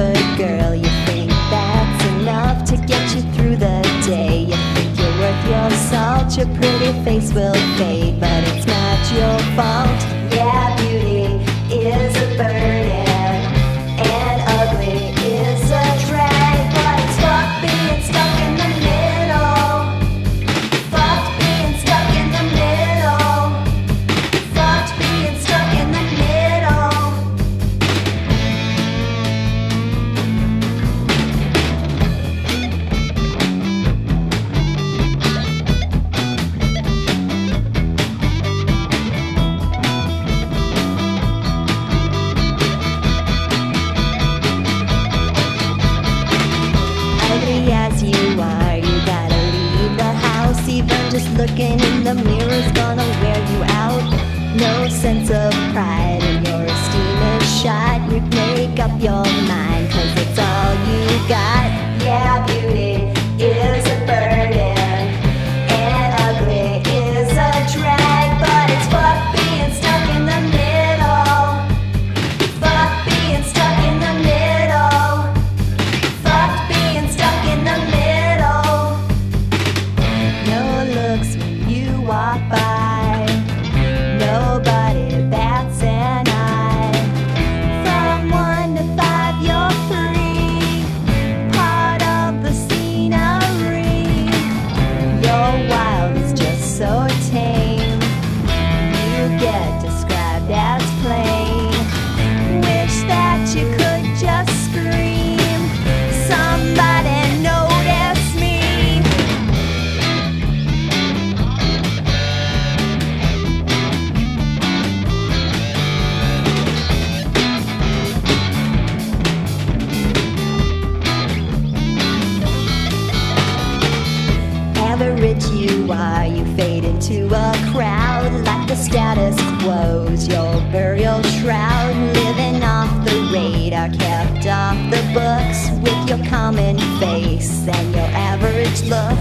good girl. You think that's enough to get you through the day. You think you're worth your salt, your pretty face will fade, but it's not your fault. Yeah, beauty is a burden, and ugly is a drag, but it's fuck being stuck in the middle. Fuck being stuck in the middle. Fuck being stuck in the middle. Ugly as you are, you gotta leave the house. Even just looking in the mirror's gonna wear you out. No sense of pride and your esteem is shot. You make up your mind, 'cause it's all you got. Yeah, beauty is a burden, and ugly is a drag, but it's fuck being stuck in the middle. Fuck being stuck in the middle. Fuck being stuck in the middle. No looks when you walk by. Nobody bats an eye. From 1 to 5, you're free. Part of the scenery. Your wild is just so tame. You get described as plain. Wish that you could just scream, somebody notice me. Average you are, you fade into a crowd like the status quo's your burial shroud. Living off the radar, kept off the books with your common face and your average look.